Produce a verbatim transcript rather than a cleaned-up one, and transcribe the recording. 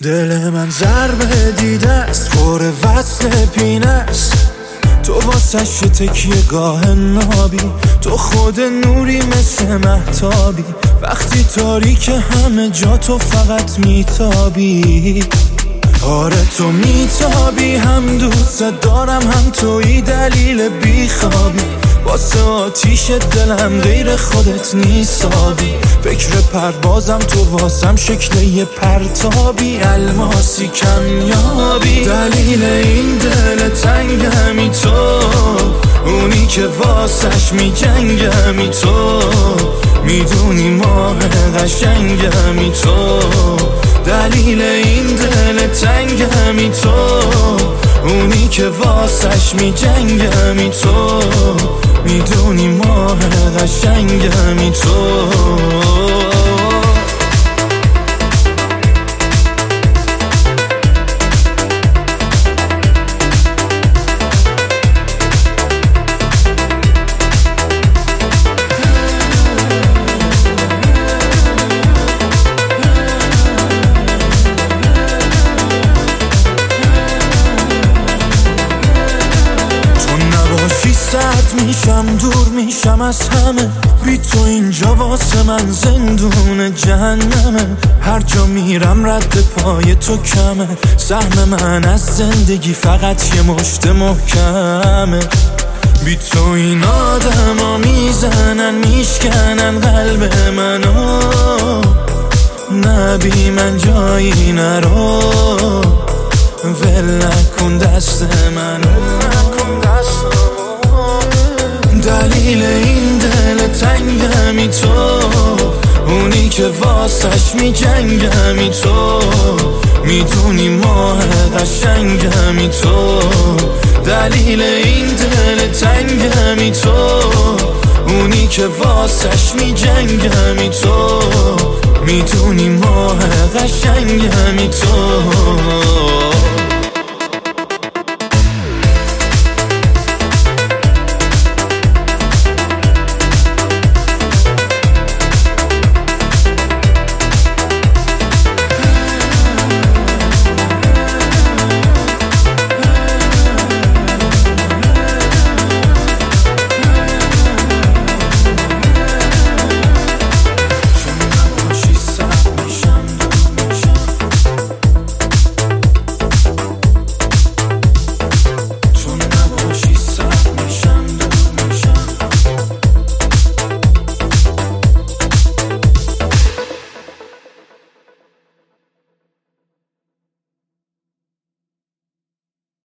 دل من ضربه دیده است، پر وصل پینه است. تو واسش تکیه گاه نابی، تو خود نوری مثل مهتابی. وقتی تاریک همه جا تو فقط میتابی. آره تو میتابی، هم دوست دارم هم توی دلیل بیخوابی. واسه آتیش دلم غیر خودت نیستابی. فکر پروازم تو واسم شکل یه پرتابی، الماسی کمیابی. دلیل این دل تنگمی تو، اونی که واسش میجنگمی تو. میدونی ماه قشنگمی تو، دلیل این دل تنگمی تو. اونی که واسش میجنگمی تو، میدونی ماه قشنگمی تو. سرد میشم، دور میشم از همه. بی تو اینجا واسه من زندون جهنمه. هر جا میرم رد پای تو کمه. سهم من از زندگی فقط یه مشت محکمه. بی تو این آدم ها میزنن میشکنن قلب منو. نه بی من جایی نرو، ول نکن دست منو. دلیل این دل تنگمی تو، اونی که واسش میجنگمی تو. میدونی ماه قشنگمی تو، دلیل این دل تنگمی تو. اونی که واسش میجنگمی تو، میدونی ماه قشنگمی تو.